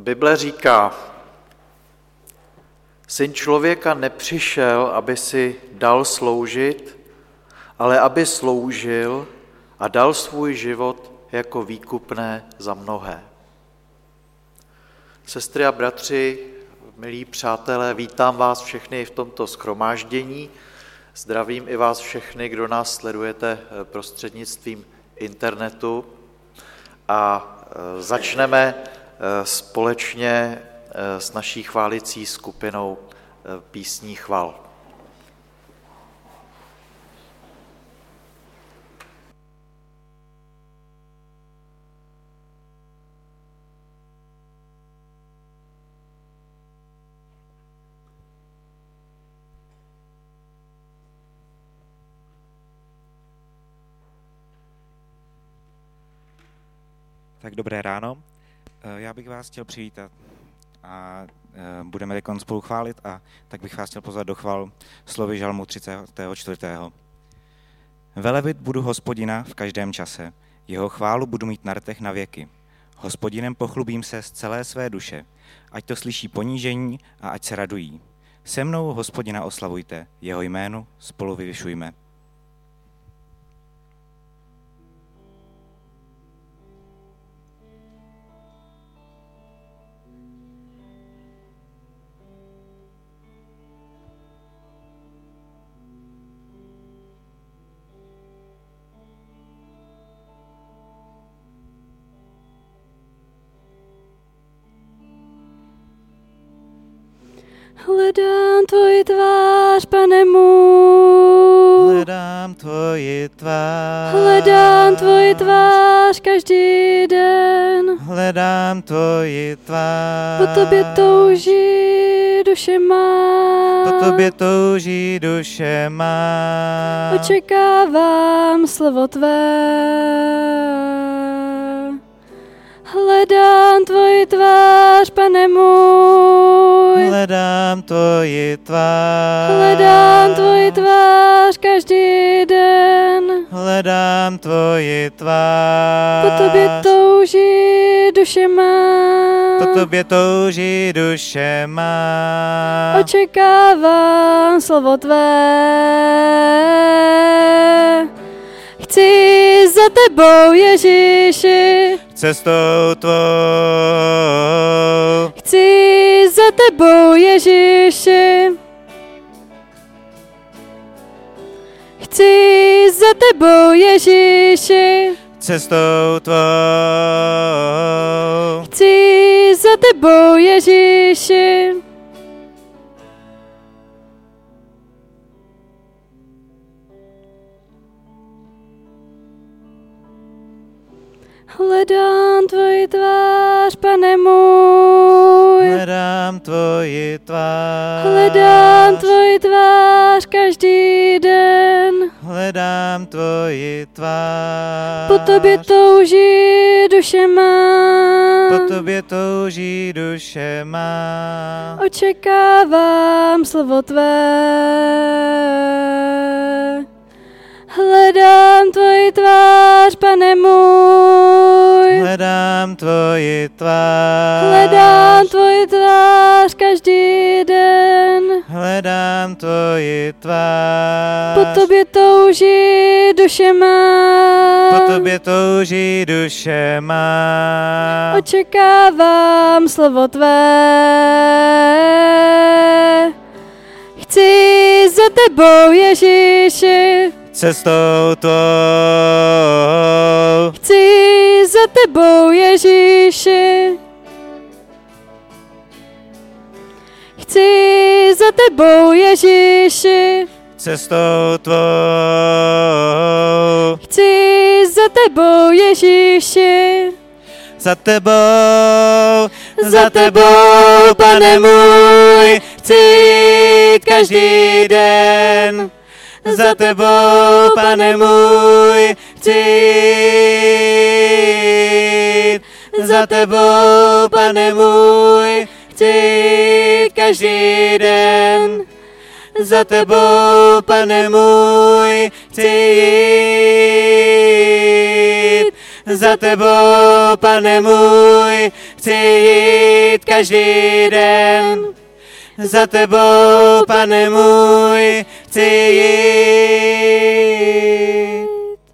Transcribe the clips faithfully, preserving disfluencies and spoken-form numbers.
Bible říká, Syn člověka nepřišel, aby si dal sloužit, ale aby sloužil a dal svůj život jako výkupné za mnohé. Sestry a bratři, milí přátelé, vítám vás všechny v tomto shromáždění. Zdravím i vás všechny, kdo nás sledujete prostřednictvím internetu. A začneme společně s naší chválicí skupinou písní chval. Tak dobré ráno. Já bych vás chtěl přivítat a budeme teď spolu chválit a tak bych vás chtěl pozvat do chval slovy žalmu třicátého čtvrtého Velebit budu Hospodina v každém čase, jeho chválu budu mít na rtech na věky. Hospodinem pochlubím se z celé své duše, ať to slyší ponížení a ať se radují. Se mnou Hospodina oslavujte, jeho jménu spolu vyvyšujme. Hledám tvoji tvář, Pane můj. Hledám tvoji tvář. Hledám tvoji tvář každý den. Hledám tvoji tvář. Po tobě touží duše má. Po tobě touží duše má. Očekávám slovo tvé. Hledám tvoji tvář, Pane můj. Hledám tvoji tvář. Hledám tvoji tvář každý den. Hledám tvoji tvář. Po tobě touží duše má. Po tobě touží duše má. Očekávám slovo tvé. Chci za tebou, Ježíši, cestou tvou. Chci za tebou, Ježíši, chci za tebou, Ježíši, cestou tvou. Chci za tebou, Ježíši. Hledám tvoji tvář, Pane můj. Hledám tvoji tvář. Hledám tvoji tvář každý den. Hledám tvoji tvář. Po tobě touží duše má. Po tobě touží duše má. Očekávám slovo tvé. Hledám tvoji tvář, Pane můj. Hledám tvoji tvář. Hledám tvoji tvář každý den. Hledám tvoji tvář. Po tobě touží duše má. Po tobě touží duše má. Očekávám slovo tvé. Chci za tebou, Ježíši, cestou tvou. Chci za tebou, Ježíši, chci za tebou, Ježíši, cestou tvou. Chci za tebou, Ježíši, za tebou, za tebou, Pane můj, chci každý den. Za tebou, Pane můj, chci jít. Za tebou, Pane můj, chci každý den. Za tebou, Pane můj, chci jít. Za tebou, Pane můj, chci jít každý den. Za tebou, Pane můj, chci jít.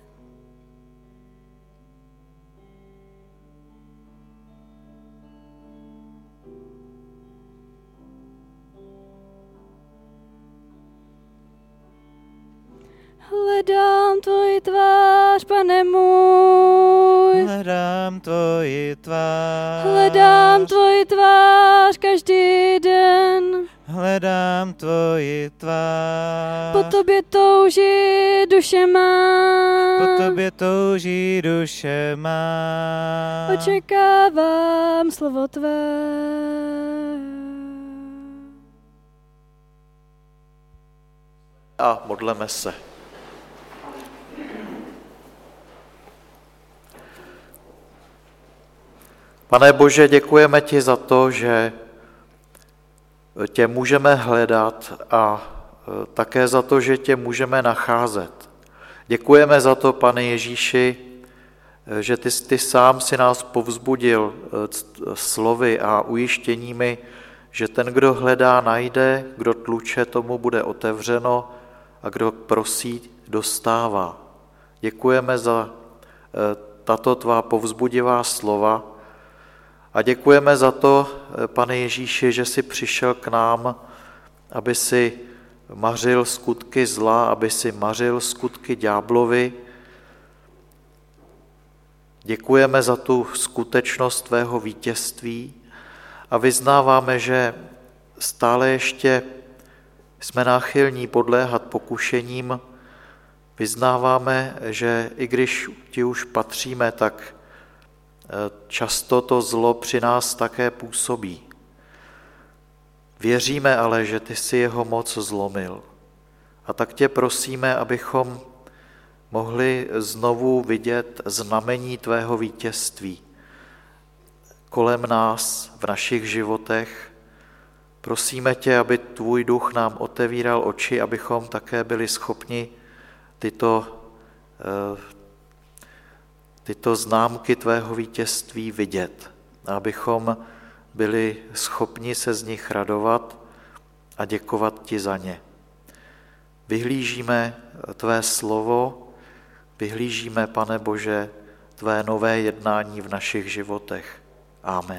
Hledám tvoji tvář, Pane můj. Hledám tvoji tvář. Hledám tvoji tvář každý den. Hledám tvoji tvář. Po tobě touží duše má. Po tobě touží duše má. Očekávám slovo tvé. A modleme se. Pane Bože, děkujeme ti za to, že tě můžeme hledat a také za to, že tě můžeme nacházet. Děkujeme za to, Pane Ježíši, že ty, ty sám si nás povzbudil slovy a ujištěními, že ten, kdo hledá, najde, kdo tluče, tomu bude otevřeno a kdo prosí, dostává. Děkujeme za tato tvá povzbudivá slova a děkujeme za to, Pane Ježíši, že jsi přišel k nám, aby si mařil skutky zla, aby si mařil skutky ďáblovi. Děkujeme za tu skutečnost tvého vítězství a vyznáváme, že stále ještě jsme náchylní podléhat pokušením. Vyznáváme, že i když ti už patříme, tak často to zlo při nás také působí. Věříme ale, že ty jsi jeho moc zlomil. A tak tě prosíme, abychom mohli znovu vidět znamení tvého vítězství kolem nás, v našich životech. Prosíme tě, aby tvůj duch nám otevíral oči, abychom také byli schopni tyto, tyto známky tvého vítězství vidět. Abychom byli schopni se z nich radovat a děkovat ti za ně. Vyhlížíme tvé slovo, vyhlížíme, Pane Bože, tvé nové jednání v našich životech. Amen.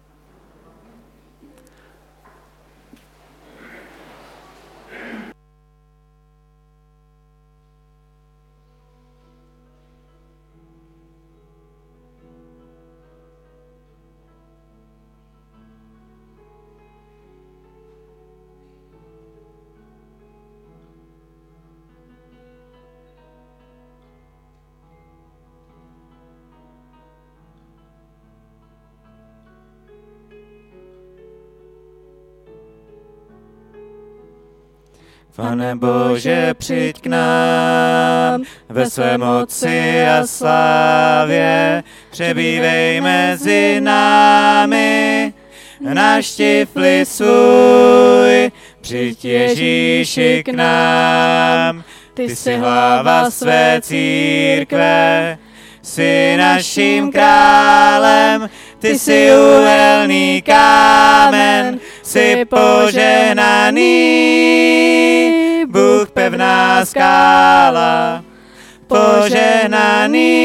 Pane Bože, přijď k nám, ve své moci a slávě, přebývej mezi námi, navštiv-li svůj, přijď Ježíši k nám. Ty jsi hlava své církve, jsi naším králem, ty jsi uhelný kámen, jsi požehnaný, Bůh pevná skála, požehnaný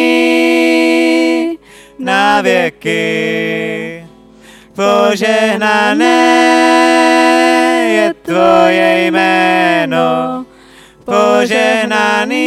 na věky. Požehnané je tvoje jméno, požehnaný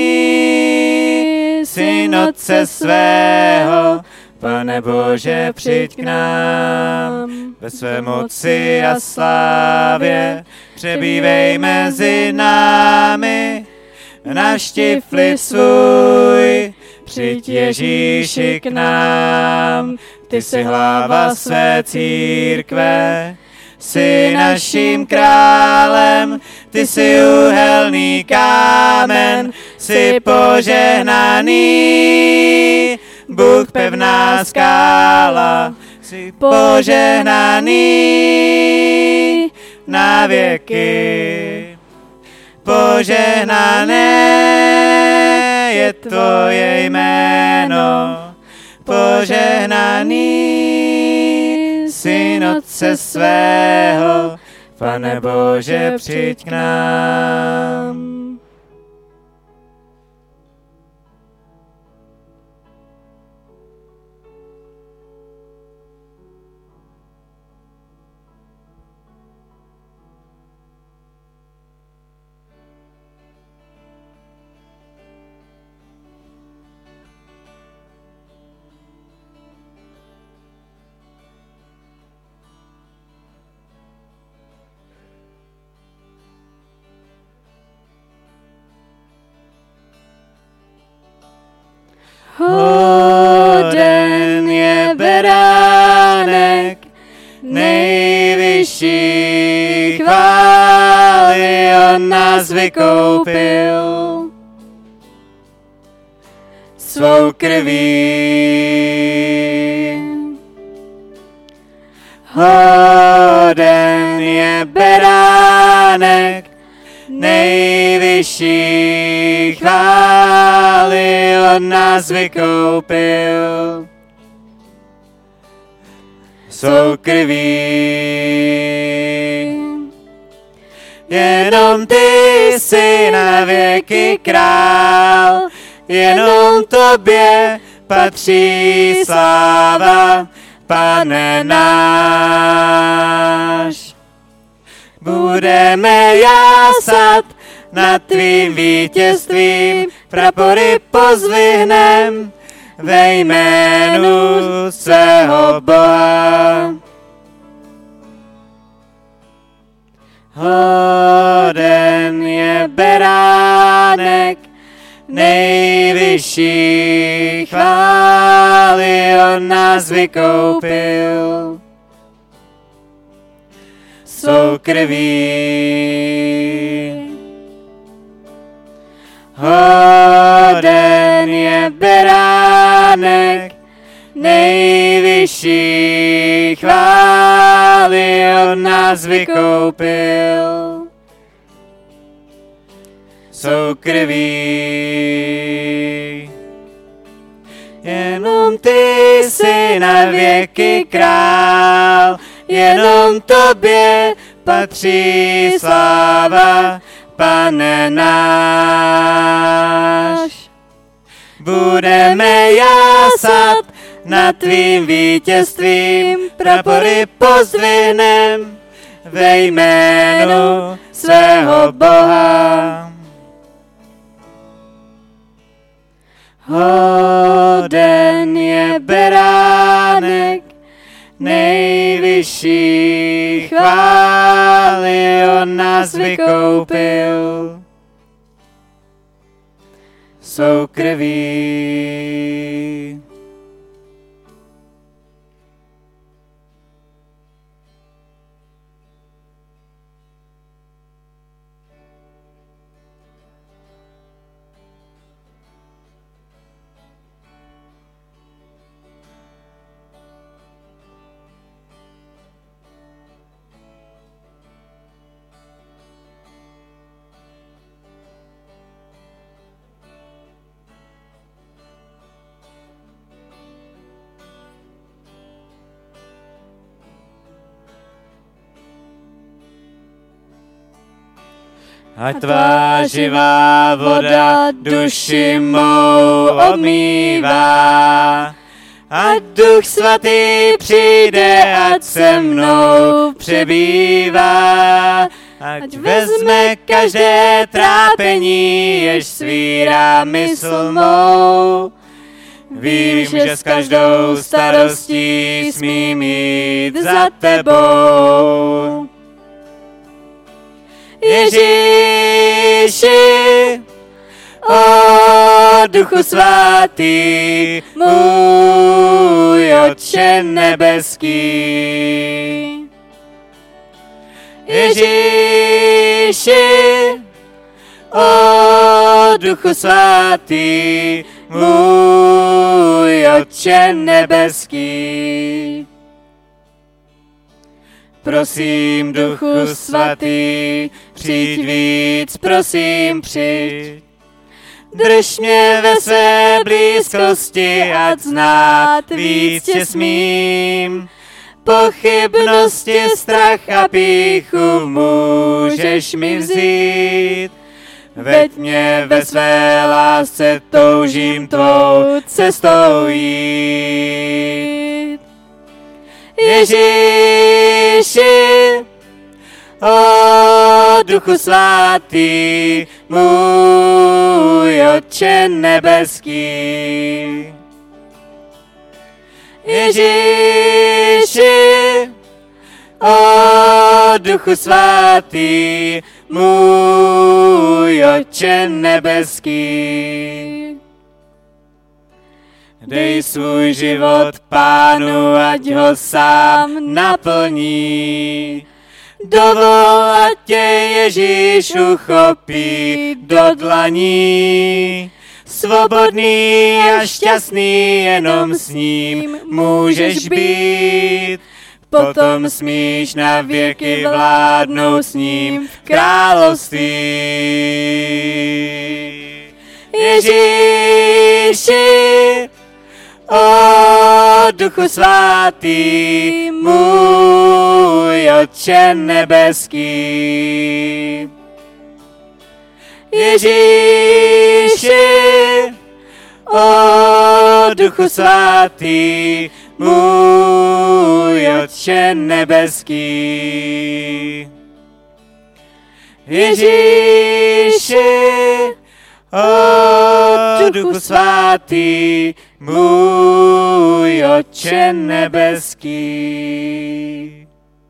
Syn Otce svého. Pane Bože, přijď k nám, ve své moci a slávě, přebývej mezi námi, navštiv-li svůj, přijď Ježíši k nám. Ty jsi hlava své církve, jsi naším králem, ty jsi uhelný kámen, jsi požehnaný, Bůh pevná skála, jsi požehnaný na věky. Požehnané je tvoje jméno, požehnaný Syn Otce svého, Pane Bože, přijď k nám. Hoden je beránek, nejvyšší chvály, on nás vykoupil svou krví. Hoden je beránek, nejvyšší chvály, on nás vykoupil svou krví. Jenom ty jsi na věky král, jenom tobě patří sláva, Pane náš. Budeme jásat nad tvým vítězstvím, prapory pozvihnem ve jménu svého Boha. Hoden je beránek, nejvyšší chvály, on nás vykoupil svou krví. Hoden je beránek, nejvyšší chvály, on nás vykoupil svou krví. Jenom ty jsi na věky král, jenom tobě patří sláva, Pane náš. Budeme jásat nad tvým vítězstvím, prapory pozdvihnem ve jménu svého Boha. Hoden je beránek, nejvyšší chvály, on nás vykoupil svou krví. Ať tvá živá voda duši mou obmývá, ať Duch Svatý přijde, ať se mnou přebývá, ať vezme každé trápení, jež svírá mysl mou. Vím, že s každou starostí smím jít za tebou. Ježíši, o Duchu Svatý, můj Otče nebeský. Ježíši, o Duchu Svatý, můj Otče nebeský. Prosím, Duchu Svatý, přijď víc, prosím, přijď. Drž mě ve své blízkosti, ať znát víc tě smím. pochybnosti, strach a pýchu můžeš mi vzít. Veď mě ve své lásce, toužím tvou cestou jít. Ježíši, o Duchu svatý, můj Otče nebeský. Ježíši, o Duchu svatý, můj Otče nebeský. Dej svůj život Pánu, ať ho sám naplní. Dovol, ať tě Ježíš uchopí do dlaní. Svobodný a šťastný jenom s ním můžeš být. Potom smíš na věky vládnout s ním v království. Ježíši, o Duchu svatý, můj Otče nebeský. Ježíši, o Duchu svatý, můj Otče nebeský. Ježíši, o Duchu svatý, můj Otče nebeský.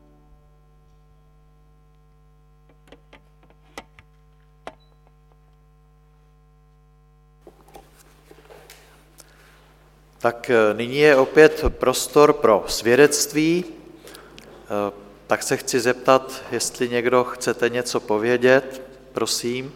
Tak nyní je opět prostor pro svědectví. Tak se chci zeptat, jestli někdo chcete něco povědět, prosím.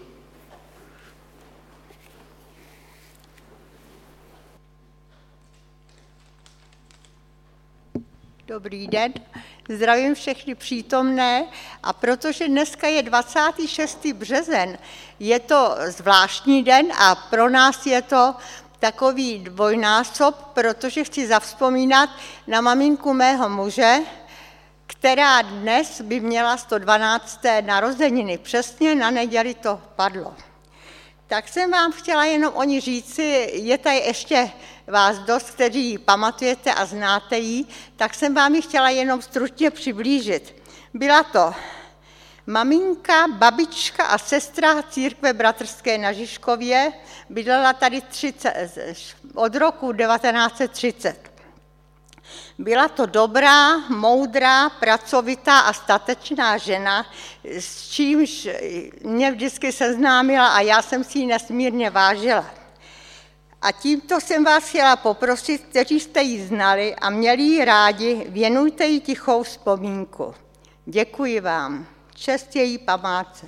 Dobrý den, zdravím všechny přítomné a protože dneska je dvacátý šestý březen, je to zvláštní den a pro nás je to takový dvojnásob, protože chci zavzpomínat na maminku mého muže, která dnes by měla sto dvanácté narozeniny. Přesně na neděli to padlo. Tak jsem vám chtěla jenom o ní říci, je tady ještě vás dost, kteří ji pamatujete a znáte ji, tak jsem vám ji chtěla jenom stručně přiblížit. Byla to maminka, babička a sestra církve bratrské na Žižkově, bydlela tady třicet, od roku devatenáct set třicet. Byla to dobrá, moudrá, pracovitá a statečná žena, s čímž mě vždycky seznámila a já jsem si ji nesmírně vážila. A tímto jsem vás chtěla poprosit, kteří jste ji znali a měli ji rádi, věnujte jí tichou vzpomínku. Děkuji vám. Čest její památce.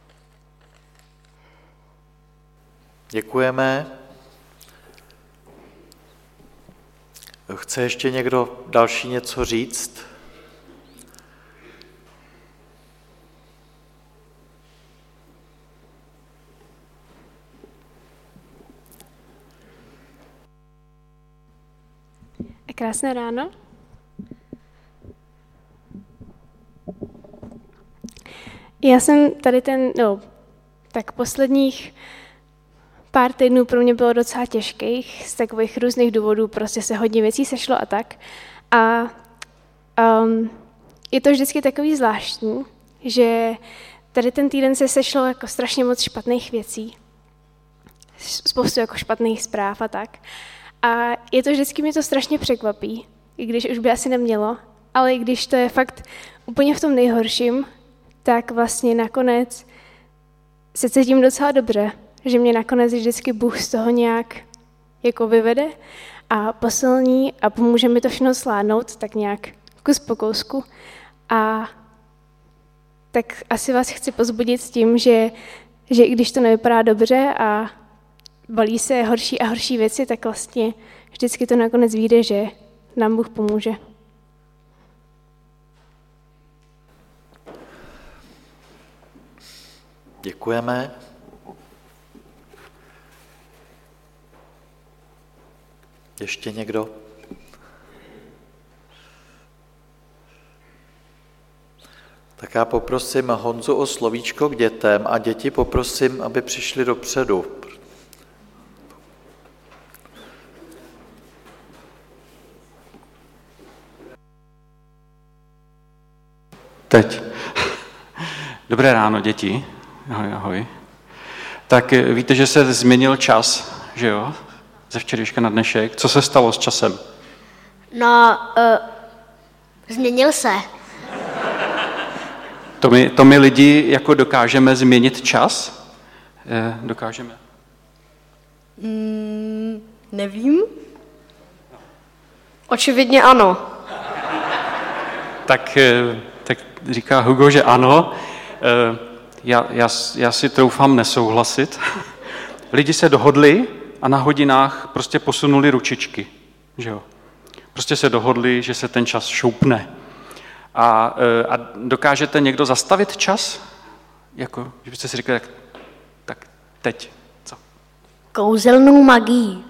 Děkujeme. Chce ještě někdo další něco říct? Krásné ráno. Já jsem tady ten, no, tak posledních pár týdnů pro mě bylo docela těžkých, z takových různých důvodů, prostě se hodně věcí sešlo a tak. A um, je to vždycky takový zvláštní, že tady ten týden se sešlo jako strašně moc špatných věcí, spoustu jako špatných zpráv a tak. A je to vždycky, mě to strašně překvapí, i když už by asi nemělo, ale i když to je fakt úplně v tom nejhorším, tak vlastně nakonec se cítím docela dobře, že mě nakonec vždycky Bůh z toho nějak jako vyvede a posilní a pomůže mi to všechno zvládnout tak nějak kus po kousku. A tak asi vás chci pozbudit s tím, že, že i když to nevypadá dobře a valí se horší a horší věci, tak vlastně vždycky to nakonec vyjde, že nám Bůh pomůže. Děkujeme. Ještě někdo? Tak já poprosím Honzu o slovíčko k dětem a děti poprosím, aby přišli dopředu. Teď. Dobré ráno, děti. Ahoj, ahoj. Tak víte, že se změnil čas, že jo? Ze včerejška na dnešek. Co se stalo s časem? No, uh, změnil se. To my, to my lidi jako dokážeme změnit čas? Eh, dokážeme? Mm, nevím. Očividně ano. Tak, tak říká Hugo, že ano. Já, já, já si troufám nesouhlasit. Lidi se dohodli a na hodinách prostě posunuli ručičky. Že jo? Prostě se dohodli, že se ten čas šoupne. A, a dokážete někdo zastavit čas? Jako, že byste si řekli, tak, tak teď, co? Kouzelnou magii.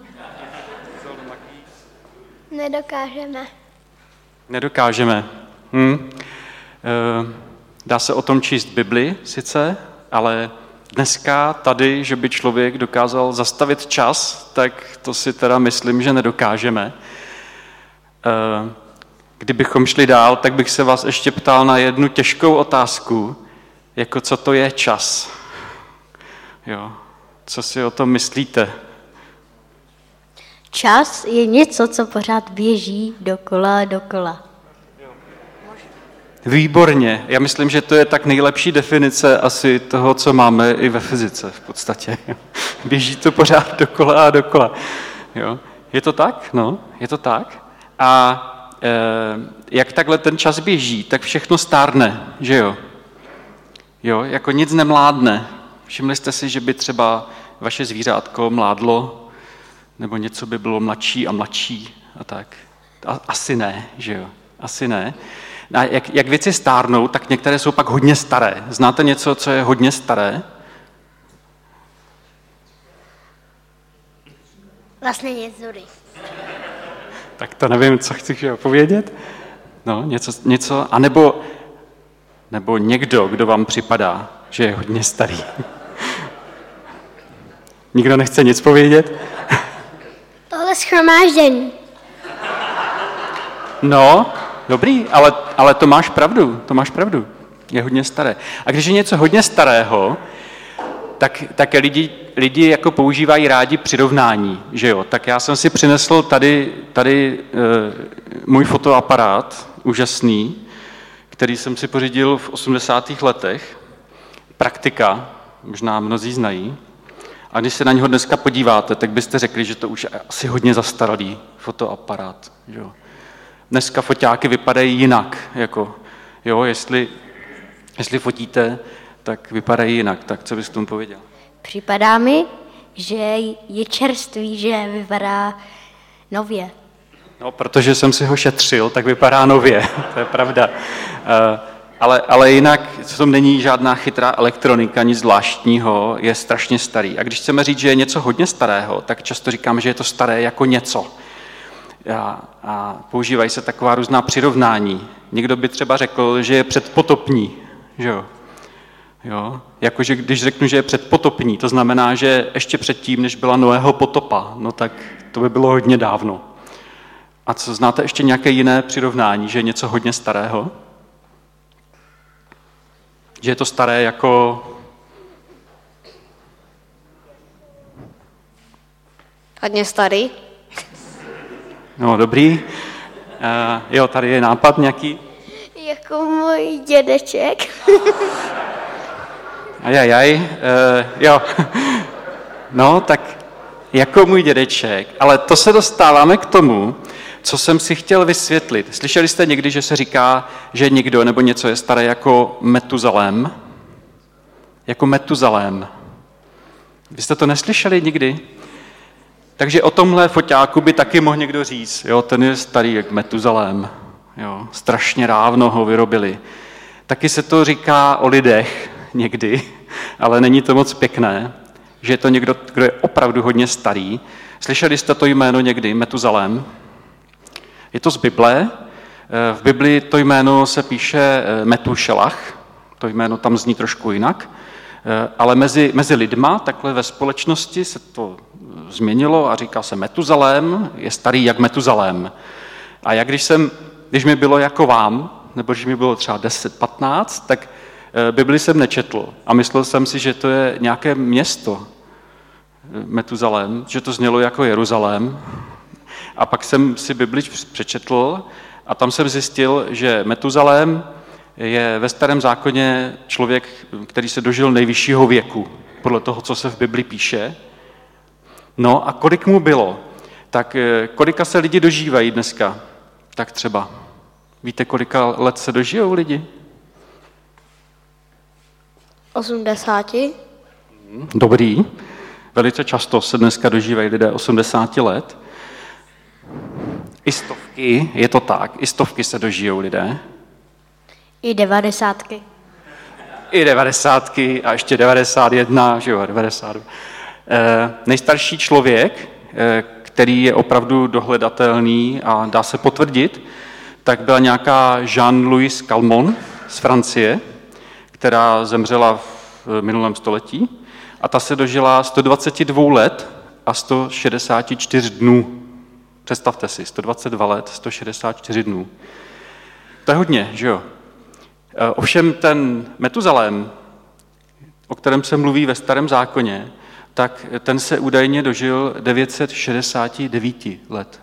Nedokážeme. Nedokážeme. Hm. Dá se o tom číst Bibli sice, ale dneska tady, že by člověk dokázal zastavit čas, tak to si teda myslím, že nedokážeme. Kdybychom šli dál, tak bych se vás ještě ptal na jednu těžkou otázku, jako co to je čas. Jo. Co si o tom myslíte? Čas je něco, co pořád běží dokola a dokola. Výborně. Já myslím, že to je tak nejlepší definice asi toho, co máme i ve fyzice v podstatě. Běží to pořád dokola a dokola. Jo. Je to tak? No, je to tak. A e, jak takhle ten čas běží, tak všechno stárne, že jo? Jo, jako nic nemládne. Všimli jste si, že by třeba vaše zvířátko mládlo, nebo něco by bylo mladší a mladší a tak? A, asi ne, že jo? Asi ne. A jak, jak věci stárnou, tak některé jsou pak hodně staré. Znáte něco, co je hodně staré? Vlastně něco. Tak to nevím, co chci povědět. No, něco, něco, anebo nebo někdo, kdo vám připadá, že je hodně starý. Nikdo nechce nic povědět? Tohle shromáždění. No, dobrý, ale, ale to máš pravdu, to máš pravdu. Je hodně staré. A když je něco hodně starého, tak, tak lidi, lidi jako používají rádi přirovnání, že jo? Tak já jsem si přinesl tady, tady e, můj fotoaparát, úžasný, který jsem si pořídil v osmdesátých letech. Praktika, možná mnozí znají. A když se na něho dneska podíváte, tak byste řekli, že to už je asi hodně zastaralý fotoaparát, že jo? Dneska foťáky vypadají jinak, jako, jo, jestli, jestli fotíte, tak vypadají jinak. Tak co bys k tomu pověděl? Připadá mi, že je čerstvý, že vypadá nově. No, protože jsem si ho šetřil, tak vypadá nově, to je pravda. Uh, ale, ale jinak v tom není žádná chytrá elektronika, nic zvláštního, je strašně starý. A když chceme říct, že je něco hodně starého, tak často říkáme, že je to staré jako něco. A, a používají se taková různá přirovnání. Někdo by třeba řekl, že je předpotopní, že jo? Jo? Jakože když řeknu, že je předpotopní, to znamená, že ještě předtím, než byla Noého potopa, no tak to by bylo hodně dávno. A co znáte ještě nějaké jiné přirovnání, že je něco hodně starého? Že je to staré jako... Hodně starý? No, dobrý. Uh, jo, tady je nápad nějaký. Jako můj dědeček. Ajajaj, uh, jo. No, tak jako můj dědeček. Ale to se dostáváme k tomu, co jsem si chtěl vysvětlit. Slyšeli jste někdy, že se říká, že někdo nebo něco je staré jako Metuzalém? Jako Metuzalém. Vy jste to neslyšeli nikdy? Takže o tomhle foťáku by taky mohl někdo říct, jo, ten je starý jak Metuzalém, jo, strašně dávno ho vyrobili. Taky se to říká o lidech někdy, ale není to moc pěkné, že je to někdo, kdo je opravdu hodně starý. Slyšeli jste to jméno někdy, Metuzalém? Je to z Bible. V Biblii to jméno se píše Metušelach, to jméno tam zní trošku jinak, ale mezi, mezi lidma, takhle ve společnosti se to změnilo a říká se Metuzalém, je starý jak Metuzalém. A jak když jsem, když mi bylo jako vám, nebo když mi bylo třeba deset patnáct, tak Bibli jsem nečetl a myslel jsem si, že to je nějaké město Metuzalém, že to znělo jako Jeruzalém. A pak jsem si Bibli přečetl a tam jsem zjistil, že Metuzalém je ve Starém zákoně člověk, který se dožil nejvyššího věku, podle toho, co se v Bibli píše. No a kolik mu bylo? Tak kolika se lidi dožívají dneska? Tak třeba. Víte, kolika let se dožijou lidi? osmdesáti. Dobrý. Velice často se dneska dožívají lidé osmdesáti let. I stovky, je to tak, i stovky se dožijou lidé. I devadesátky. I devadesátky a ještě devadesát jedna, že jo, devadesát dva. Eh, nejstarší člověk, eh, který je opravdu dohledatelný a dá se potvrdit, tak byla nějaká Jean-Louis Calment z Francie, která zemřela v minulém století a ta se dožila sto dvacet dva let a sto šedesát čtyři dnů. Představte si, sto dvacet dva let, sto šedesát čtyři dnů. To je hodně, že jo? Ovšem ten Metuzalém, o kterém se mluví ve Starém zákoně, tak ten se údajně dožil devět set šedesát devět let.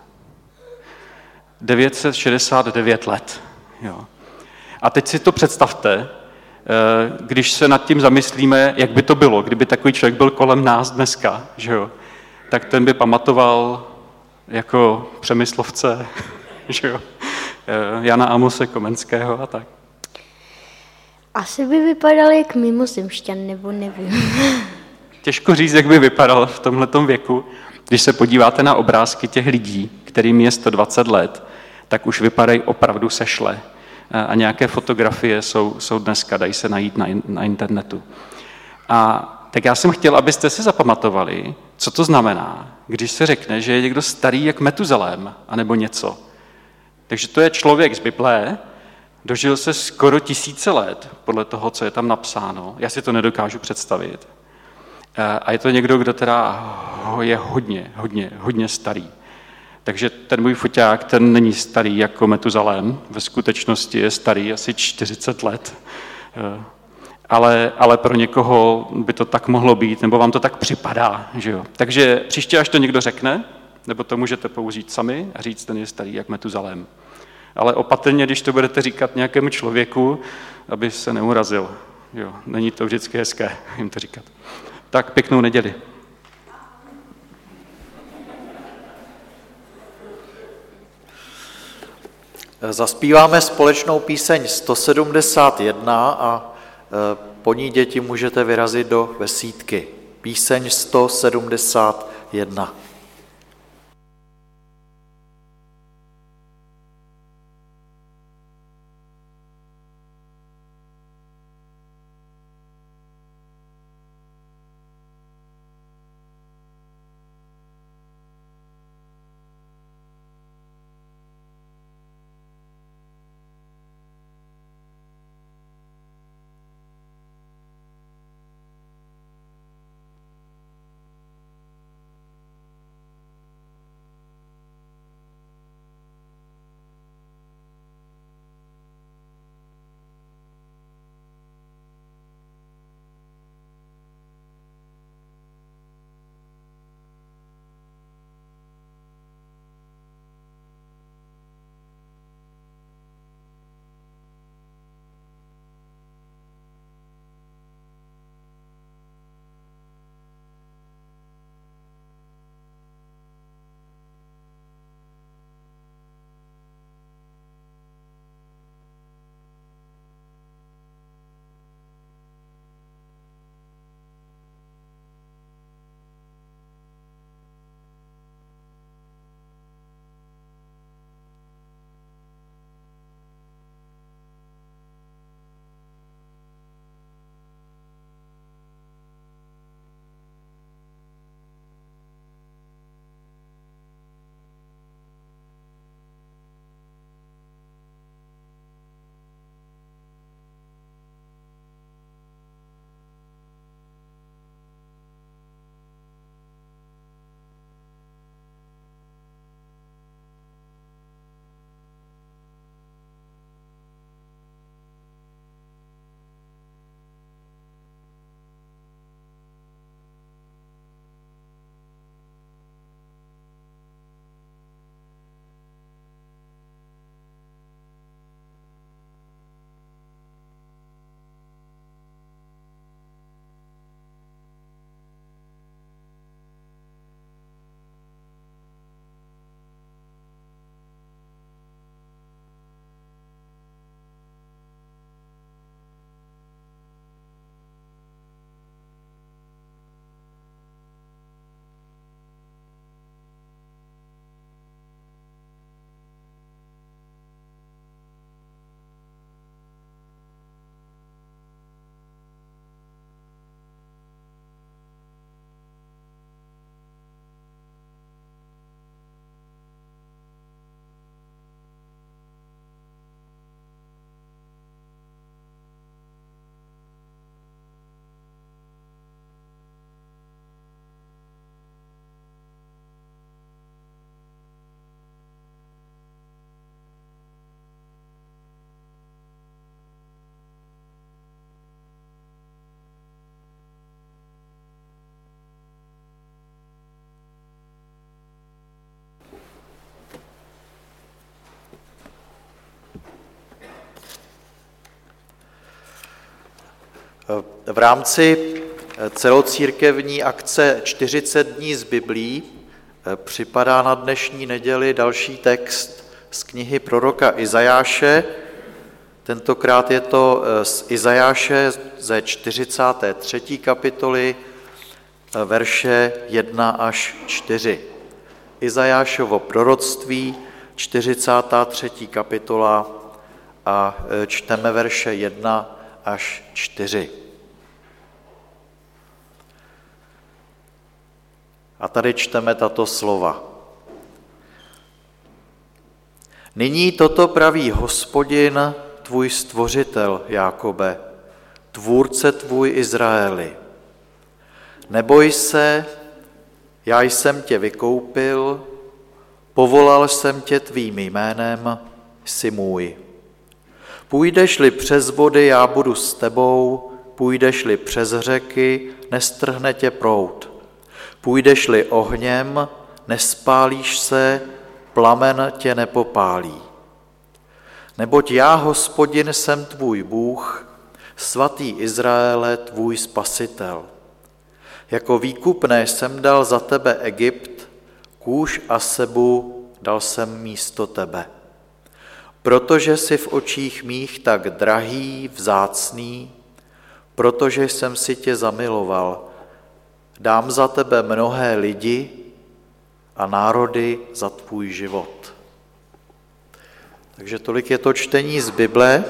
devět set šedesát devět let. Jo. A teď si to představte, když se nad tím zamyslíme, jak by to bylo, kdyby takový člověk byl kolem nás dneska, že jo? Tak ten by pamatoval jako Přemyslovce, že jo? Jana Amose Komenského a tak. Asi by vypadal jak mimozemšťan, nebo nevím. Těžko říct, jak by vypadal v tomhletom věku. Když se podíváte na obrázky těch lidí, kterým je sto dvacet let, tak už vypadají opravdu sešle. A nějaké fotografie jsou, jsou dneska, dají se najít na, na internetu. A tak já jsem chtěl, abyste si zapamatovali, co to znamená, když se řekne, že je někdo starý jak Metuzalém, anebo něco. Takže to je člověk z Bible, dožil se skoro tisíce let, podle toho, co je tam napsáno. Já si to nedokážu představit. A je to někdo, kdo teda je hodně, hodně, hodně starý. Takže ten můj foťák, ten není starý jako Metuzalém, ve skutečnosti je starý asi čtyřicet let. Ale, ale pro někoho by to tak mohlo být, nebo vám to tak připadá. Že jo? Takže příště, až to někdo řekne, nebo to můžete použít sami a říct, ten je starý jak Metuzalém. Ale opatrně, když to budete říkat nějakému člověku, aby se neurazil. Jo? Není to vždycky hezké jim to říkat. Tak pěknou neděli. Zaspíváme společnou píseň sto sedmdesát jedna a po ní děti můžete vyrazit do besídky. Píseň sto sedmdesát jedna. V rámci celocírkevní akce čtyřicet dní z Biblí připadá na dnešní neděli další text z knihy proroka Izajáše. Tentokrát je to z Izajáše ze čtyřicáté třetí kapitoly, verše jedna až čtyři. Izajášovo proroctví, čtyřicátá třetí kapitola a čteme verše jedna až čtyři. A tady čteme tato slova. Nyní toto praví Hospodin, tvůj stvořitel, Jákobe, tvůrce tvůj Izraeli. Neboj se, já jsem tě vykoupil, povolal jsem tě tvým jménem, jsi můj. Půjdeš-li přes vody, já budu s tebou, půjdeš-li přes řeky, nestrhne tě proud. Půjdeš-li ohněm, nespálíš se, plamen tě nepopálí. Neboť já, Hospodin, jsem tvůj Bůh, svatý Izraele, tvůj spasitel. Jako výkupné jsem dal za tebe Egypt, Kůš a Sebu dal jsem místo tebe. Protože jsi v očích mých tak drahý, vzácný, protože jsem si tě zamiloval, dám za tebe mnohé lidi a národy za tvůj život. Takže tolik je to čtení z Bible.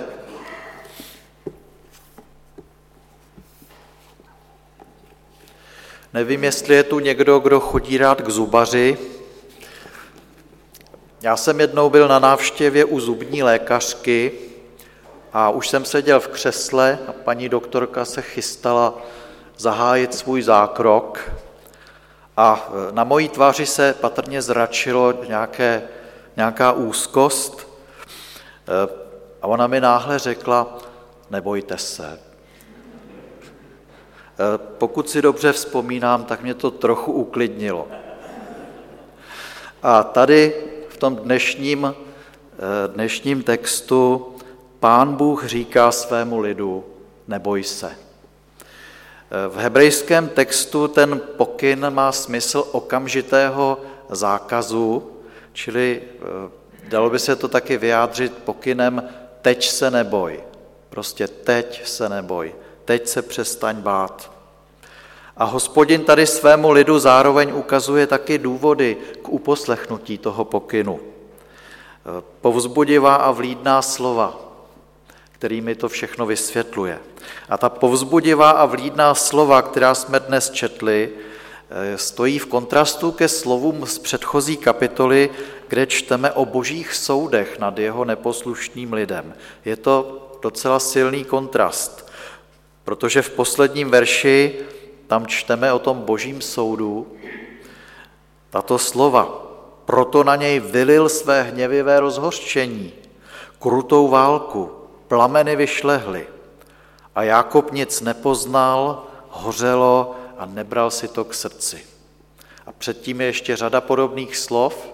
Nevím, jestli je tu někdo, kdo chodí rád k zubaři. Já jsem jednou byl na návštěvě u zubní lékařky a už jsem seděl v křesle a paní doktorka se chystala zahájit svůj zákrok a na mojí tváři se patrně zračilo nějaké, nějaká úzkost a ona mi náhle řekla, nebojte se. Pokud si dobře vzpomínám, tak mě to trochu uklidnilo. A tady v tom dnešním, dnešním textu Pán Bůh říká svému lidu, neboj se. V hebrejském textu ten pokyn má smysl okamžitého zákazu, čili dalo by se to taky vyjádřit pokynem teď se neboj. Prostě teď se neboj. Teď se přestaň bát. A Hospodin tady svému lidu zároveň ukazuje taky důvody k uposlechnutí toho pokynu. Povzbudivá a vlídná slova, kterými to všechno vysvětluje. A ta povzbudivá a vlídná slova, která jsme dnes četli, stojí v kontrastu ke slovům z předchozí kapitoly, kde čteme o božích soudech nad jeho neposlušným lidem. Je to docela silný kontrast, protože v posledním verši tam čteme o tom božím soudu tato slova. Proto na něj vylil své hněvivé rozhořčení, krutou válku, plameny vyšlehly. A Jákob nic nepoznal, hořelo a nebral si to k srdci. A předtím je ještě řada podobných slov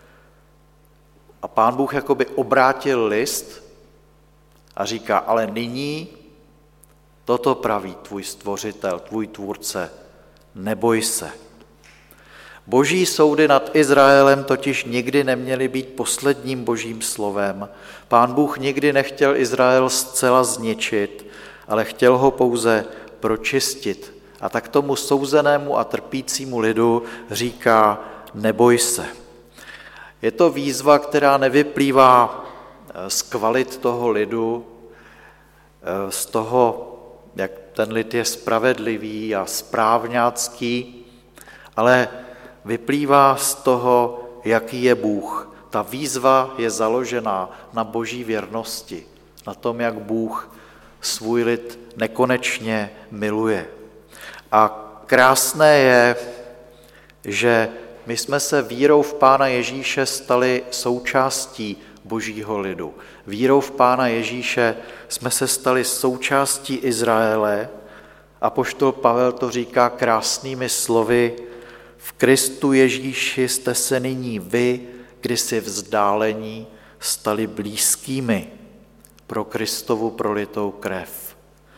a Pán Bůh jakoby obrátil list a říká, ale nyní toto praví tvůj stvořitel, tvůj tvůrce, neboj se. Boží soudy nad Izraelem totiž nikdy neměly být posledním božím slovem. Pán Bůh nikdy nechtěl Izrael zcela zničit, ale chtěl ho pouze pročistit. A tak tomu souzenému a trpícímu lidu říká, neboj se. Je to výzva, která nevyplývá z kvalit toho lidu, z toho, jak ten lid je spravedlivý a správňácký, ale vyplývá z toho, jaký je Bůh. Ta výzva je založená na boží věrnosti, na tom, jak Bůh svůj lid nekonečně miluje. A krásné je, že my jsme se vírou v Pána Ježíše stali součástí božího lidu. Vírou v Pána Ježíše jsme se stali součástí Izraele. Apoštol Pavel to říká krásnými slovy, v Kristu Ježíši jste se nyní vy, kdysi vzdálení, stali blízkými pro Kristovu prolitou krev.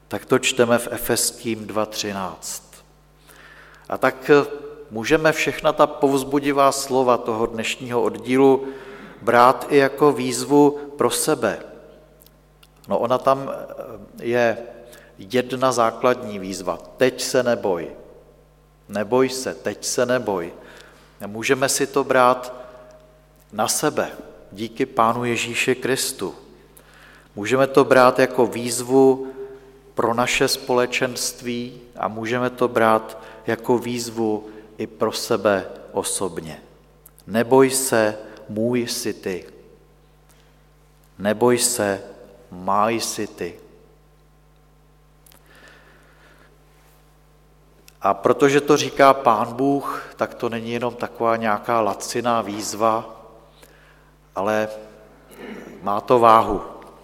Tak to čteme v Efeským dva třináct. A tak můžeme všechna ta povzbudivá slova toho dnešního oddílu brát i jako výzvu pro sebe. No ona tam je jedna základní výzva. Teď se neboj. Neboj se, teď se neboj. A můžeme si to brát na sebe, díky Pánu Ježíši Kristu. Můžeme to brát jako výzvu pro naše společenství a můžeme to brát jako výzvu i pro sebe osobně. Neboj se, můj jsi ty. Neboj se, má jsi ty. A protože to říká Pán Bůh, tak to není jenom taková nějaká laciná výzva, ale má to váhu.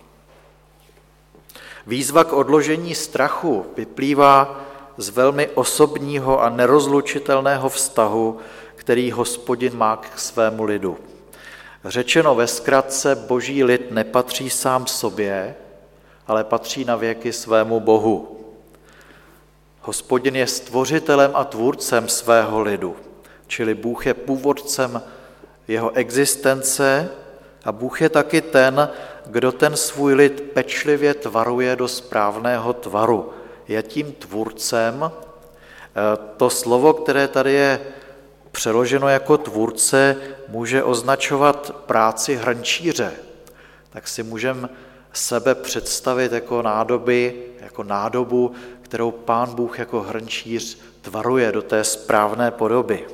Výzva k odložení strachu vyplývá z velmi osobního a nerozlučitelného vztahu, který Hospodin má k svému lidu. Řečeno ve zkratce, boží lid nepatří sám sobě, ale patří navěky svému Bohu. Hospodin je stvořitelem a tvůrcem svého lidu, čili Bůh je původcem jeho existence a Bůh je taky ten, kdo ten svůj lid pečlivě tvaruje do správného tvaru. Je tím tvůrcem. To slovo, které tady je přeloženo jako tvůrce, může označovat práci hrnčíře. Tak si můžeme sebe představit jako nádoby, jako nádobu, kterou Pán Bůh jako hrnčíř tvaruje do té správné podoby.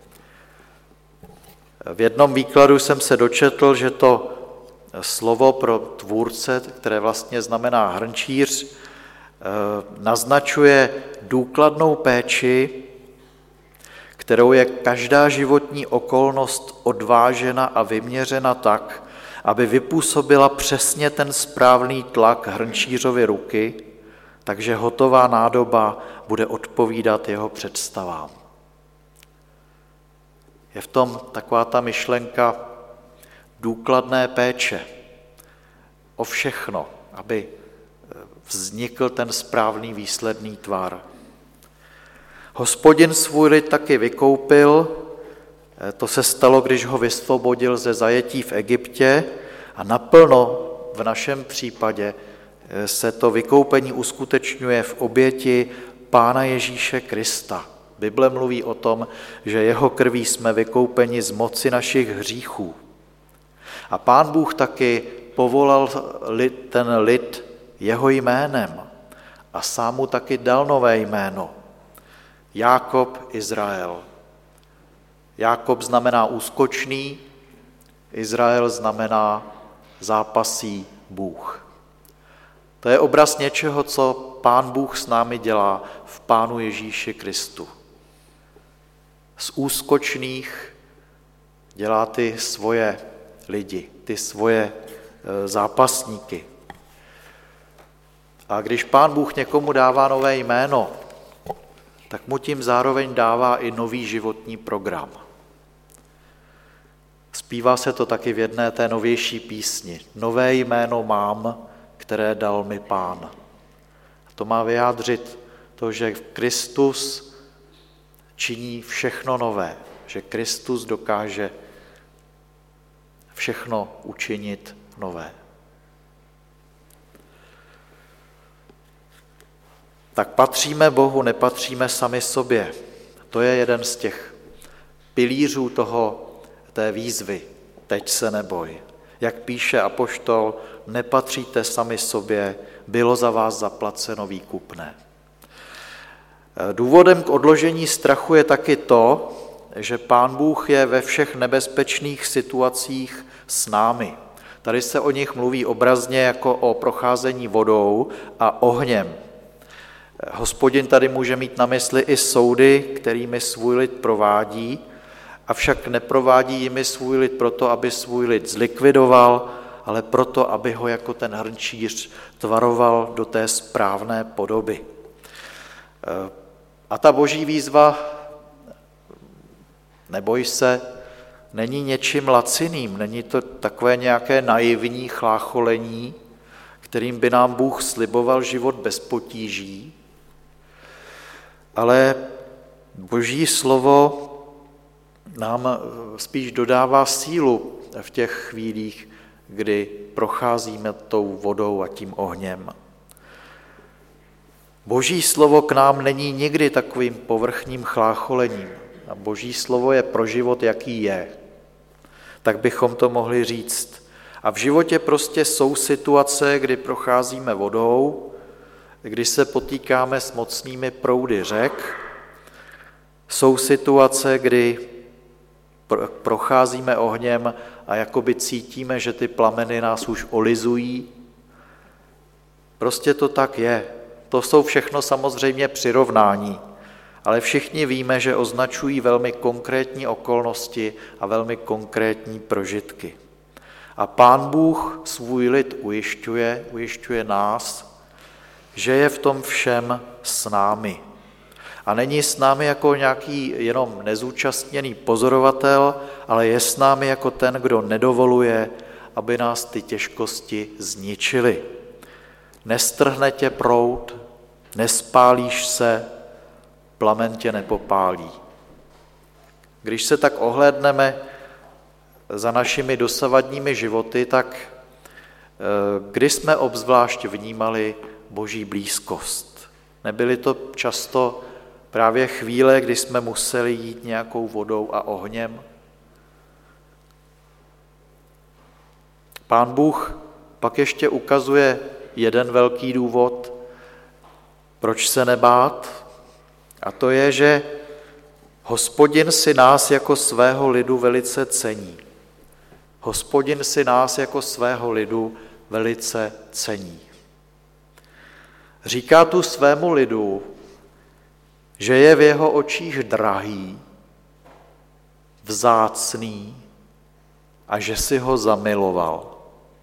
V jednom výkladu jsem se dočetl, že to slovo pro tvůrce, které vlastně znamená hrnčíř, naznačuje důkladnou péči, kterou je každá životní okolnost odvážena a vyměřena tak, aby vypůsobila přesně ten správný tlak hrnčířovy ruky, takže hotová nádoba bude odpovídat jeho představám. Je v tom taková ta myšlenka důkladné péče o všechno, aby vznikl ten správný výsledný tvar. Hospodin svůj lid taky vykoupil, to se stalo, když ho vysvobodil ze zajetí v Egyptě a naplno v našem případě se to vykoupení uskutečňuje v oběti Pána Ježíše Krista. Bible mluví o tom, že jeho krví jsme vykoupeni z moci našich hříchů. A Pán Bůh taky povolal lid, ten lid jeho jménem a sám mu taky dal nové jméno. Jákob, Izrael. Jákob znamená úskočný, Izrael znamená zápasí Bůh. To je obraz něčeho, co Pán Bůh s námi dělá v Pánu Ježíši Kristu. Z úskočných dělá ty svoje lidi, ty svoje zápasníky. A když Pán Bůh někomu dává nové jméno, tak mu tím zároveň dává i nový životní program. Zpívá se to taky v jedné té novější písni. Nové jméno mám, které dal mi Pán. A to má vyjádřit to, že Kristus činí všechno nové, že Kristus dokáže všechno učinit nové. Tak patříme Bohu, nepatříme sami sobě. To je jeden z těch pilířů toho, té výzvy. Teď se neboj. Jak píše apoštol, nepatříte sami sobě, bylo za vás zaplaceno výkupné. Důvodem k odložení strachu je taky to, že Pán Bůh je ve všech nebezpečných situacích s námi. Tady se o nich mluví obrazně jako o procházení vodou a ohněm. Hospodin tady může mít na mysli i soudy, kterými svůj lid provádí, avšak neprovádí jimi svůj lid proto, aby svůj lid zlikvidoval, ale proto, aby ho jako ten hrnčíř tvaroval do té správné podoby. A ta boží výzva, neboj se, není něčím laciným, není to takové nějaké naivní chlácholení, kterým by nám Bůh sliboval život bez potíží, ale Boží slovo nám spíš dodává sílu v těch chvílích, kdy procházíme tou vodou a tím ohněm. Boží slovo k nám není nikdy takovým povrchním chlácholením. A Boží slovo je pro život, jaký je. Tak bychom to mohli říct. A v životě prostě jsou situace, kdy procházíme vodou, kdy se potýkáme s mocnými proudy řek. Jsou situace, kdy procházíme ohněm a jakoby cítíme, že ty plameny nás už olizují. Prostě to tak je. To jsou všechno samozřejmě přirovnání, ale všichni víme, že označují velmi konkrétní okolnosti a velmi konkrétní prožitky. A Pán Bůh svůj lid ujišťuje, ujišťuje nás, že je v tom všem s námi. A není s námi jako nějaký jenom nezúčastněný pozorovatel, ale je s námi jako ten, kdo nedovoluje, aby nás ty těžkosti zničily. Nestrhne tě proud, nespálíš se, plamen tě nepopálí. Když se tak ohlédneme za našimi dosavadními životy, tak kdy jsme obzvlášť vnímali Boží blízkost? Nebyly to často právě chvíle, kdy jsme museli jít nějakou vodou a ohněm? Pán Bůh pak ještě ukazuje jeden velký důvod, proč se nebát, a to je, že Hospodin si nás jako svého lidu velice cení. Hospodin si nás jako svého lidu velice cení. Říká tu svému lidu, že je v jeho očích drahý, vzácný a že si ho zamiloval.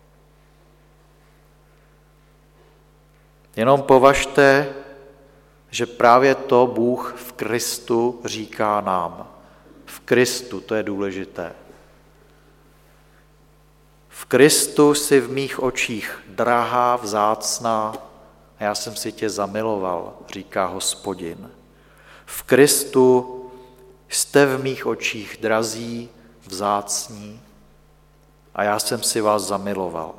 Jenom považte, že právě to Bůh v Kristu říká nám. V Kristu, to je důležité. V Kristu si v mých očích drahá, vzácná, a já jsem si tě zamiloval, říká Hospodin. V Kristu jste v mých očích drazí, vzácní, a já jsem si vás zamiloval.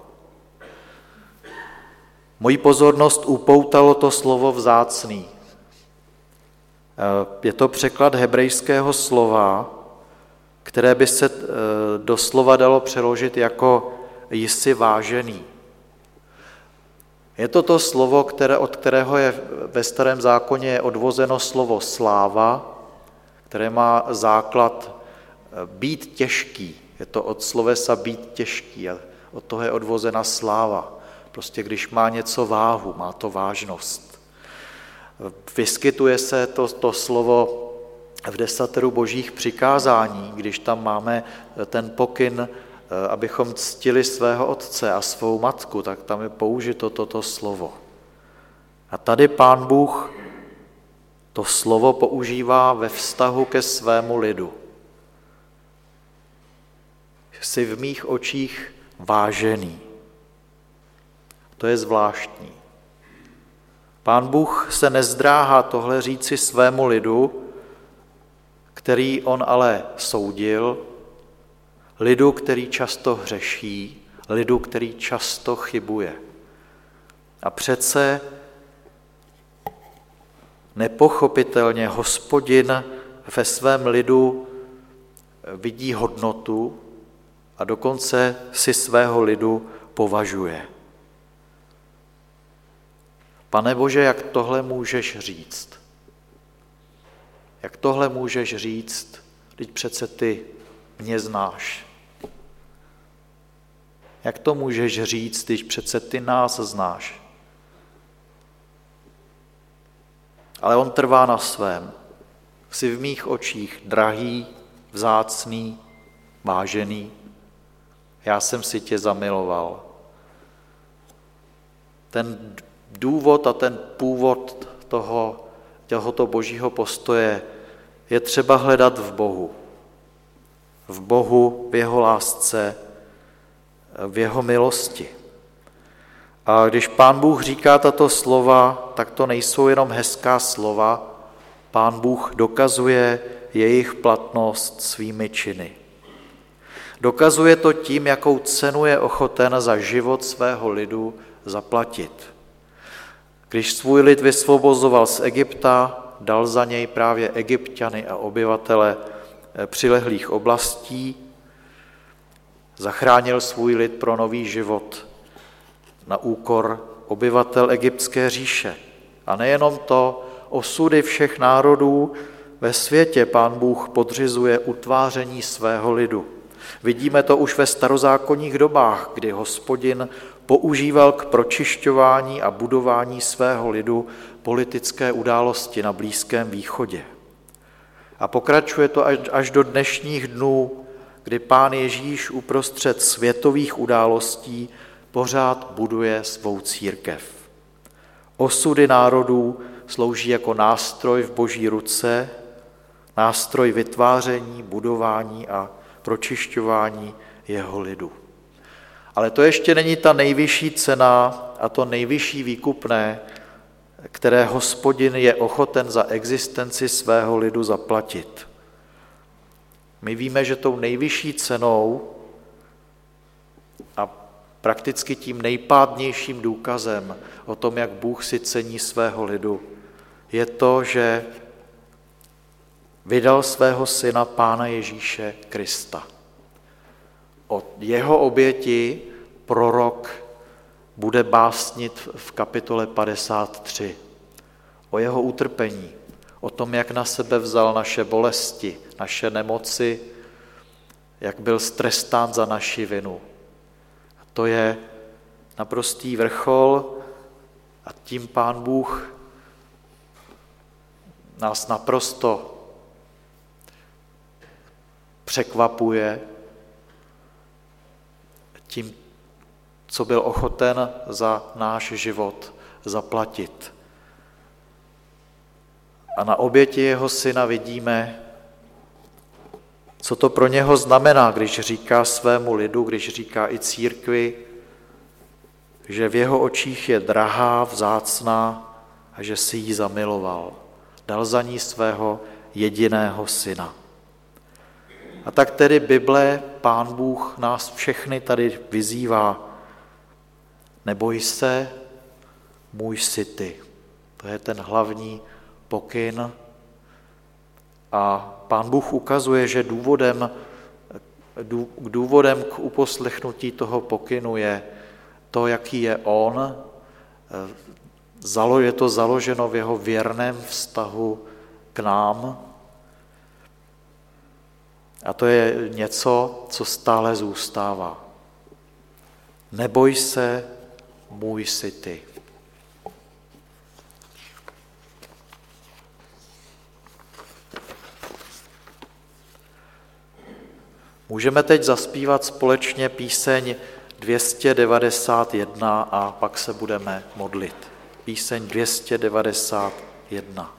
Moji pozornost upoutalo to slovo vzácný. Je to překlad hebrejského slova, které by se doslova dalo přeložit jako jsi vážený. Je to to slovo, které, od kterého je ve Starém zákoně je odvozeno slovo sláva, které má základ být těžký. Je to od slovesa být těžký a od toho je odvozena sláva. Prostě když má něco váhu, má to vážnost. Vyskytuje se to, to slovo v desateru božích přikázání, když tam máme ten pokyn, abychom ctili svého otce a svou matku, tak tam je použito toto slovo. A tady Pán Bůh to slovo používá ve vztahu ke svému lidu. Jsi v mých očích vážený. To je zvláštní. Pán Bůh se nezdráhá tohle říci svému lidu, který on ale soudil, lidu, který často hřeší, lidu, který často chybuje. A přece nepochopitelně Hospodin ve svém lidu vidí hodnotu a dokonce si svého lidu považuje. Pane Bože, jak tohle můžeš říct? Jak tohle můžeš říct, když přece ty mě znáš? Jak to můžeš říct, když přece ty nás znáš? Ale on trvá na svém. Jsi v mých očích drahý, vzácný, vážený. Já jsem si tě zamiloval. Ten důvod a ten původ toho, tohoto božího postoje je třeba hledat v Bohu. V Bohu, v jeho lásce, v jeho milosti. A když Pán Bůh říká tato slova, tak to nejsou jenom hezká slova, Pán Bůh dokazuje jejich platnost svými činy. Dokazuje to tím, jakou cenu je ochoten za život svého lidu zaplatit. Když svůj lid vysvobozoval z Egypta, dal za něj právě Egypťany a obyvatele přilehlých oblastí, zachránil svůj lid pro nový život na úkor obyvatel egyptské říše. A nejenom to, osudy všech národů ve světě Pán Bůh podřizuje utváření svého lidu. Vidíme to už ve starozákonních dobách, kdy Hospodin používal k pročišťování a budování svého lidu politické události na Blízkém východě. A pokračuje to až do dnešních dnů, kdy Pán Ježíš uprostřed světových událostí pořád buduje svou církev. Osudy národů slouží jako nástroj v Boží ruce, nástroj vytváření, budování a pročišťování jeho lidu. Ale to ještě není ta nejvyšší cena a to nejvyšší výkupné, které Hospodin je ochoten za existenci svého lidu zaplatit. My víme, že tou nejvyšší cenou a prakticky tím nejpádnějším důkazem o tom, jak Bůh si cení svého lidu, je to, že vydal svého syna Pána Ježíše Krista. O jeho oběti prorok bude básnit v kapitole padesát tři. O jeho utrpení, o tom, jak na sebe vzal naše bolesti, naše nemoci, jak byl strestán za naši vinu. A to je naprostý vrchol a tím Pán Bůh nás naprosto překvapuje tím, co byl ochoten za náš život zaplatit. A na oběti jeho syna vidíme, co to pro něho znamená, když říká svému lidu, když říká i církvi, že v jeho očích je drahá, vzácná a že si ji zamiloval. Dal za ní svého jediného syna. A tak tedy Bible, Pán Bůh nás všechny tady vyzývá. Neboj se, můj jsi ty. To je ten hlavní pokyn. A Pán Bůh ukazuje, že důvodem, důvodem k uposlechnutí toho pokynu je to, jaký je on. Je to založeno v jeho věrném vztahu k nám. A to je něco, co stále zůstává. Neboj se, můj jsi ty. Můžeme teď zaspívat společně píseň dvě stě devadesát jedna a pak se budeme modlit. Píseň dvě stě devadesát jedna.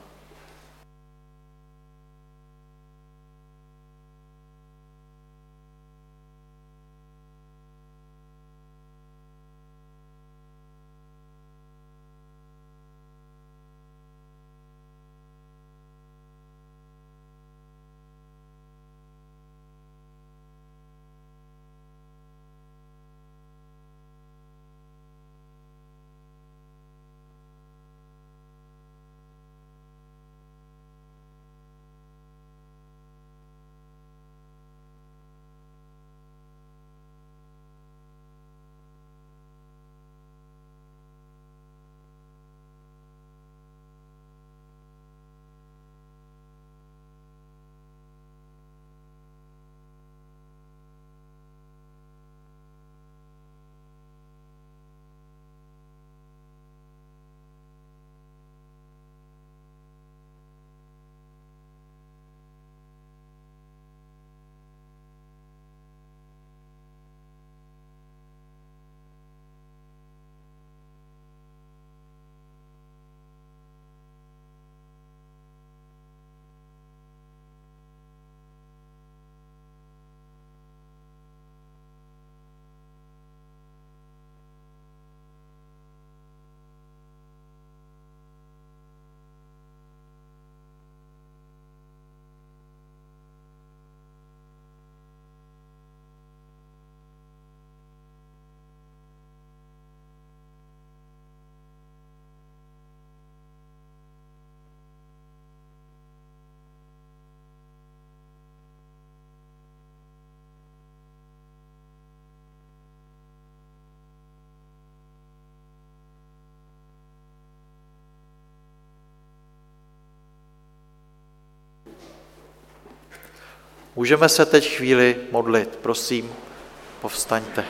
Můžeme se teď chvíli modlit. Prosím, povstaňte.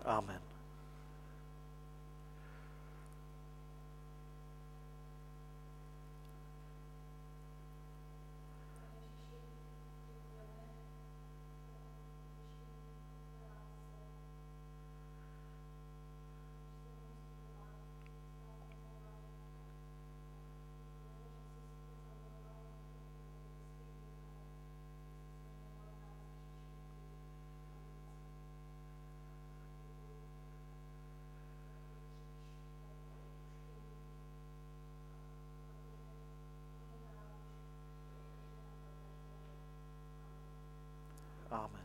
Amen. Amen.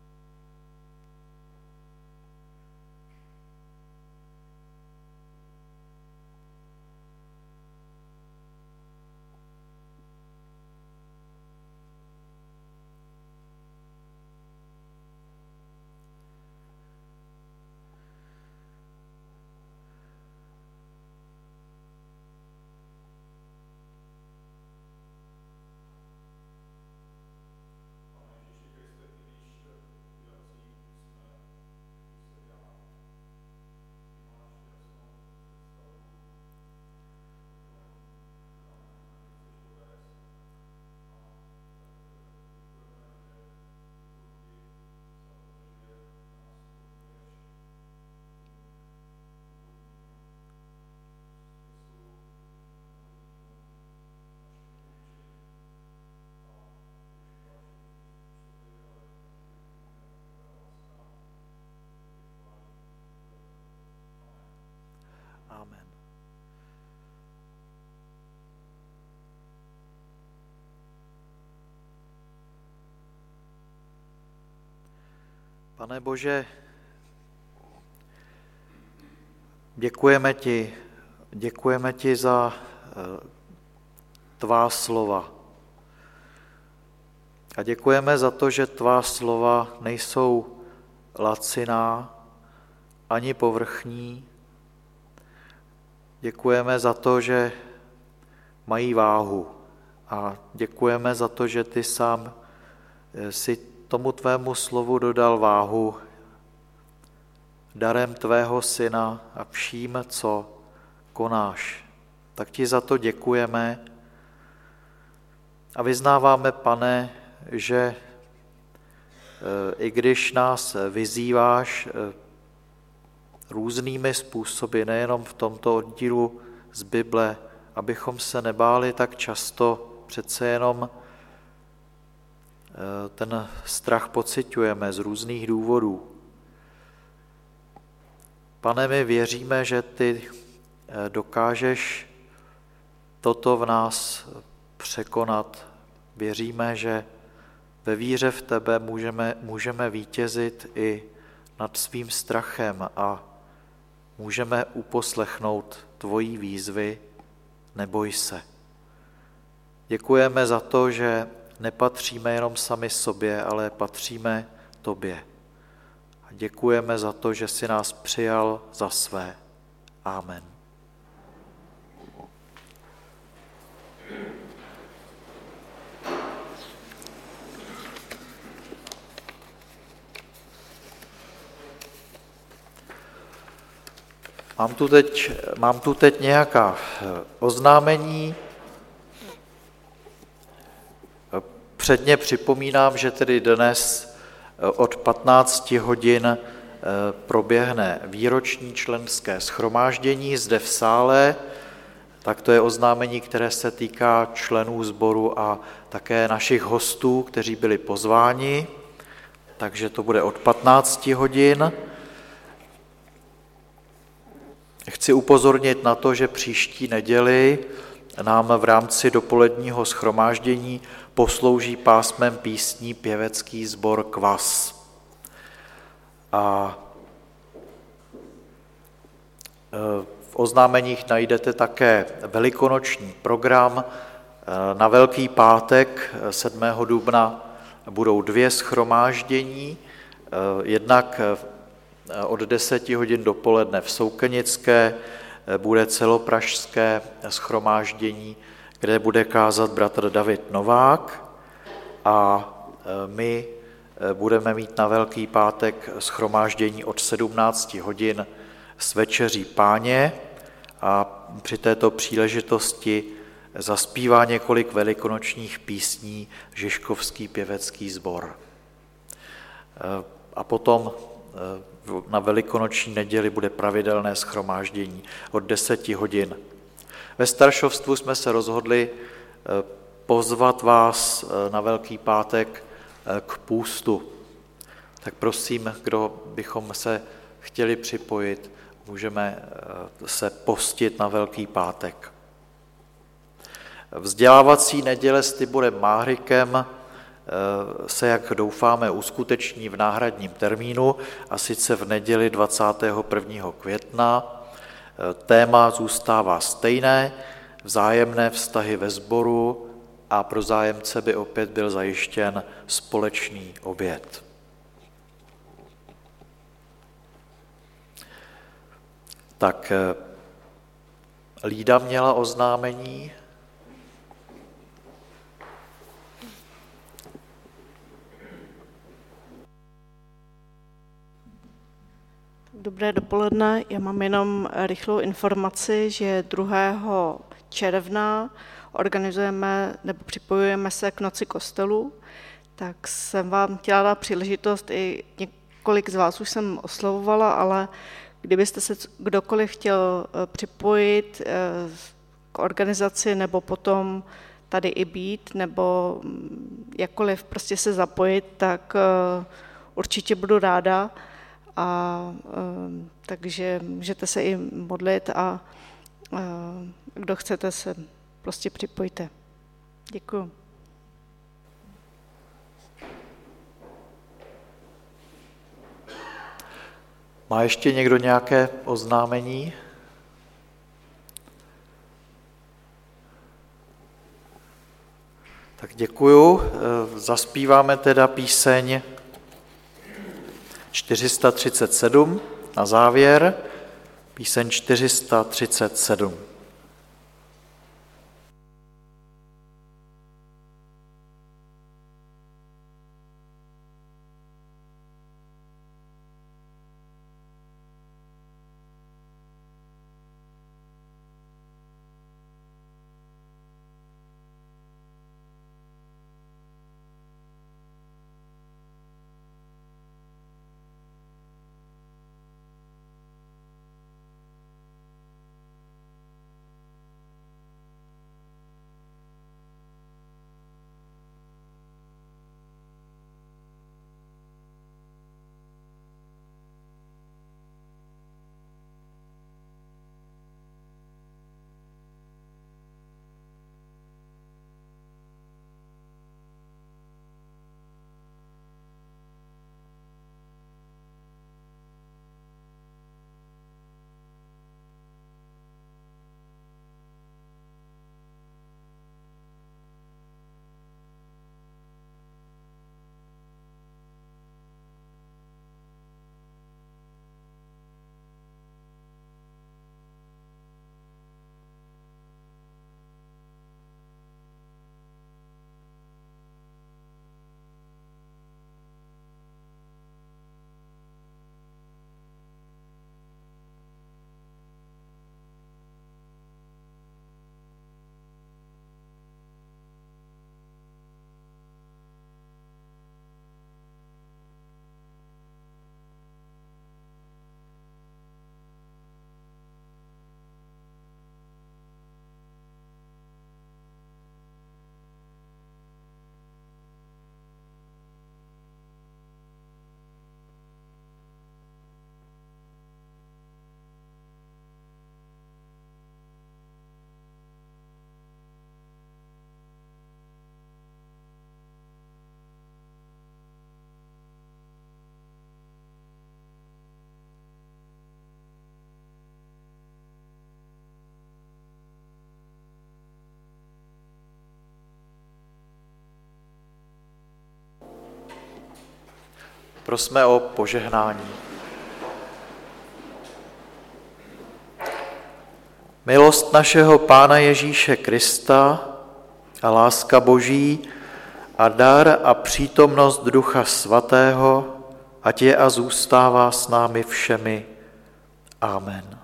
Amen. Pane Bože, děkujeme ti, děkujeme ti za tvá slova. A děkujeme za to, že tvá slova nejsou laciná ani povrchní. Děkujeme za to, že mají váhu. A děkujeme za to, že ty sám si tomu tvému slovu dodal váhu darem tvého syna a vším, co konáš. Tak ti za to děkujeme a vyznáváme, Pane, že i když nás vyzýváš různými způsoby, nejenom v tomto oddílu z Bible, abychom se nebáli tak často, přece jenom ten strach pociťujeme z různých důvodů. Pane, my věříme, že ty dokážeš toto v nás překonat. Věříme, že ve víře v tebe můžeme, můžeme vítězit i nad svým strachem a můžeme uposlechnout tvojí výzvy, neboj se. Děkujeme za to, že nepatříme jenom sami sobě, ale patříme tobě. A děkujeme za to, že jsi nás přijal za své. Amen. Mám tu teď, mám tu teď nějaká oznámení. Předně připomínám, že tedy dnes od patnácti hodin proběhne výroční členské shromáždění zde v sále. Tak to je oznámení, které se týká členů sboru a také našich hostů, kteří byli pozváni. Takže to bude od patnácti hodin. Chci upozornit na to, že příští neděli nám v rámci dopoledního shromáždění poslouží pásmem písní pěvecký sbor Kvas. A v oznámeních najdete také velikonoční program. Na Velký pátek sedmého dubna budou dvě shromáždění, jednak od deseti hodin dopoledne v Soukenické bude celopražské shromáždění, kde bude kázat bratr David Novák a my budeme mít na Velký pátek shromáždění od sedmnácti hodin s večeří Páně a při této příležitosti zaspívá několik velikonočních písní Žižkovský pěvecký sbor. A potom na velikonoční neděli bude pravidelné shromáždění od deseti hodin. Ve staršovstvu jsme se rozhodli pozvat vás na Velký pátek k půstu. Tak prosím, kdo bychom se chtěli připojit, můžeme se postit na Velký pátek. Vzdělávací neděle s Tiborem Máhrykem se, jak doufáme, uskuteční v náhradním termínu, a sice v neděli dvacátého prvního května. Téma zůstává stejné, vzájemné vztahy ve sboru, a pro zájemce by opět byl zajištěn společný oběd. Tak Lída měla oznámení. Dobré dopoledne, já mám jenom rychlou informaci, že druhého června organizujeme nebo připojujeme se k Noci kostelů, tak jsem vám chtěla dát příležitost, i několik z vás už jsem oslovovala, ale kdybyste se kdokoliv chtěl připojit k organizaci nebo potom tady i být, nebo jakkoliv prostě se zapojit, tak určitě budu ráda. A takže můžete se i modlit a, a kdo chcete se prostě připojte. Děkuju. Má ještě někdo nějaké oznámení? Tak děkuju. Zaspíváme teda píseň čtyři sta třicet sedm na závěr. Píseň čtyři sta třicet sedm. Prosme o požehnání. Milost našeho Pána Ježíše Krista a láska Boží a dar a přítomnost Ducha Svatého, ať je a zůstává s námi všemi. Amen.